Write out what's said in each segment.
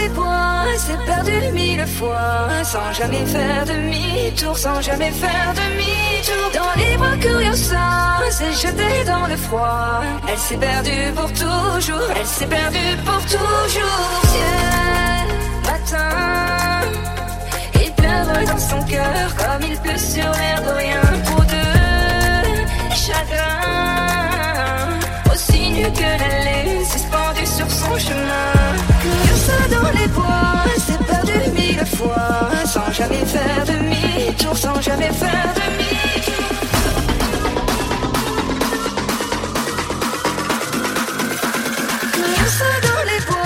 les bois, c'est perdu mille fois, sans jamais faire demi-tour, sans jamais faire demi-tour. Dans les bras Curiosa, s'est jetée dans le froid. Elle s'est perdue pour toujours, elle s'est perdue pour toujours. Ciel, matin, il pleure dans son cœur comme il pleut sur l'air de rien. Pour deux, chagrin, aussi nu que la lune, suspendue sur son chemin. Curiosa dans les bois, s'est perdu mille fois, sans jamais faire demi-tour, sans jamais faire demi-tour. Curiosa dans les bois.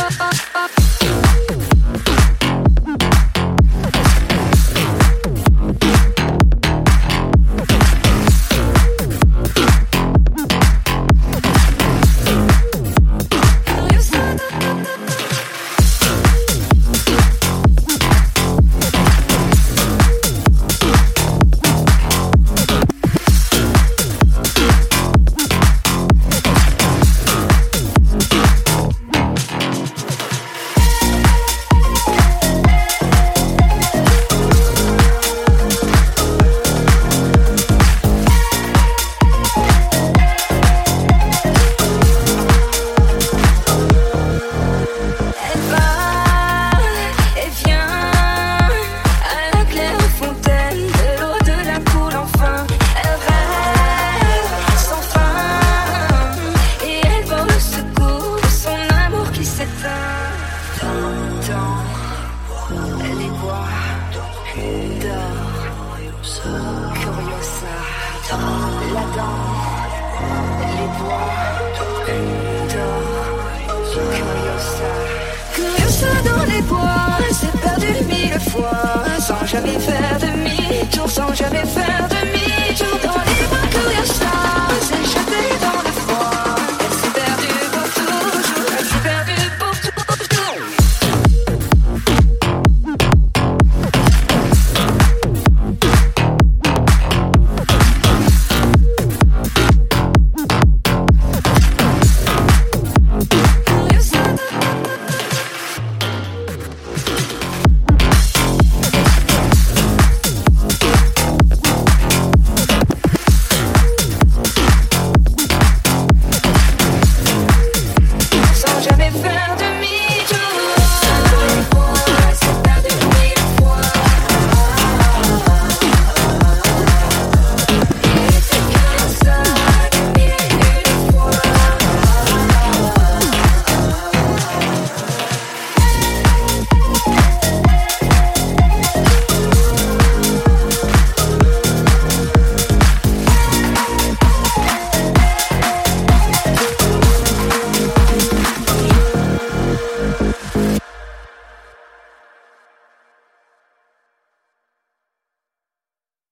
Sans jamais faire demi-tour, sans jamais faire